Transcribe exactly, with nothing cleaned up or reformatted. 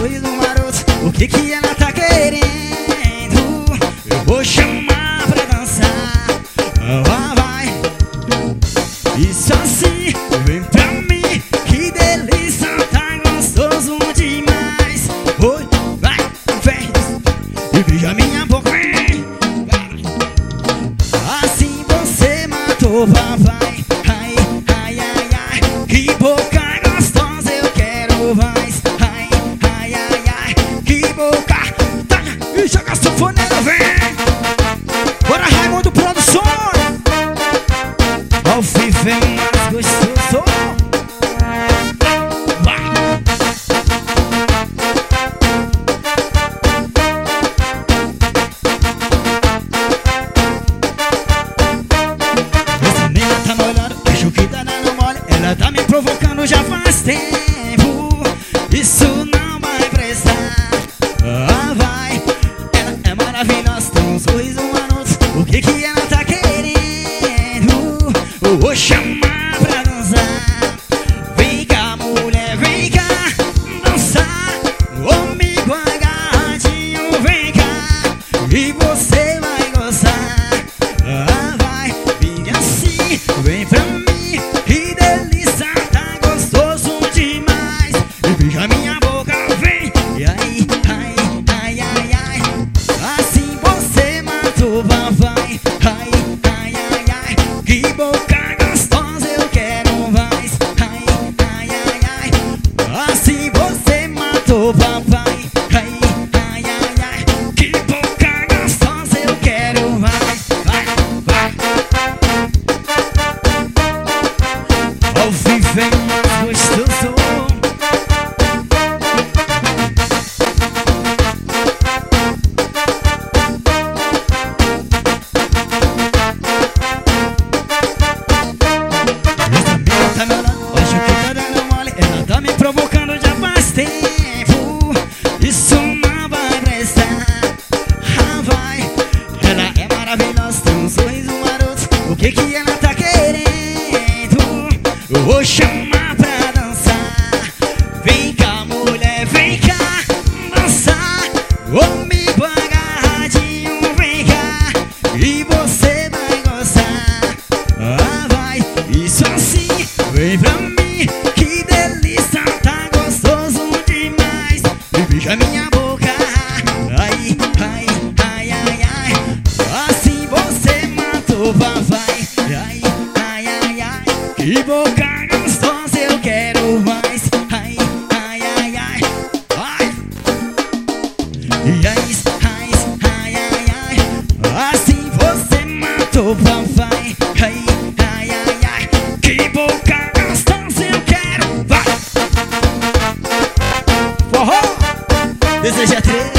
sorriso maroto. O que que ela tá querendo? Eu vou chamar pra dançar. Ah, vai. Isso assim, vem pra mim. Que delícia, tá gostoso demais. Oi, vai, vem. E beija minha boca. Assim você matou, papai. Ai, ai, ai, ai. Que boca gostosa, eu quero mais. Ai, ai, ai, ai. Que boca. E joga a sanfoneira, vem. Bora, Raimundo Produções. Ao vivo é mais gostoso. Vai. Essa menina tá me olhando, acho que tá dando mole. Ela tá me provocando já faz tempo. Isso não vai prestar. Ah, vai. Ela é maravilhosa, tem um sorriso maroto. O que que ela tá querendo? Eu vou chamar pra dançar. Vem cá, mulher, vem cá dançar comigo agarradinho, vem cá. E você vai gostar. Ah, vai, vem assim, vem pra mim. Que delícia, tá gostoso demais. E beija minha boca, vem. E aí, ai, ai, ai, ai. Assim você matou, papai. Ai, ai, ai, ai. Que boca gostosa, eu quero mais. Ai, ai, ai, ai. Assim você matou, papai. Ai, ai, ai, ai. Que boca gostosa, eu quero mais. Vai, vai. Ao vivo é mais gostoso. Essa menina tá me olhando, acho que tá dando mole. Ela tá me provocando já faz tempo. Isso não vai prestar. Ah, vai. Ela é maravilhosa, tem um sorriso maroto. O que que ela tá querendo? Eu vou chamar pra dançar. Vem cá, mulher, vem cá dançar comigo agarradinho, vem cá. E você vai gostar. Ah, vai, isso assim, vem pra mim. Que delícia, tá gostoso demais. E beija minha boca. Ai, ai, ai, ai, ai. Assim você matou, papai. Ai, ai, ai, ai. Que boca gostosa, eu quero mais. Ai, ai, ai, ai. Ai. E aí, ai, ai, ai, ai. Assim você matou, papai. Ai, ai, ai, ai. Que boca gostosa, eu quero. Vai. Forró. Deseja três.